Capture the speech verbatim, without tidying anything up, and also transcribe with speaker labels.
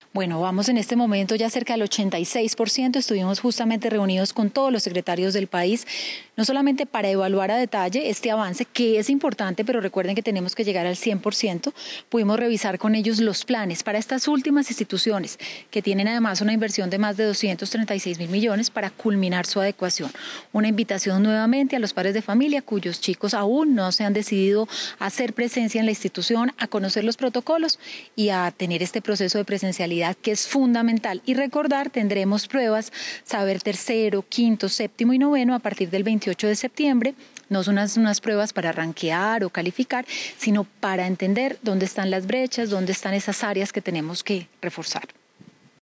Speaker 1: Bueno, vamos en este momento ya cerca del ochenta y seis por ciento. Estuvimos justamente reunidos con todos los secretarios del país, no solamente para evaluar a detalle este avance, que es importante, pero recuerden que tenemos que llegar al cien por ciento. Pudimos revisar con ellos los planes para estas últimas instituciones, que tienen además una inversión de más de doscientos treinta y seis mil millones para culminar su adecuación. Una invitación nuevamente a los padres de familia cuyos chicos aún no se han decidido a hacer presencia en la institución, a conocer los protocolos y a tener este proceso de presencialidad que es fundamental. Y recordar, tendremos pruebas, saber tercero, quinto, séptimo y noveno a partir del veintiocho de septiembre. No son unas, unas pruebas para rankear o calificar, sino para entender dónde están las brechas, dónde están esas áreas que tenemos que reforzar.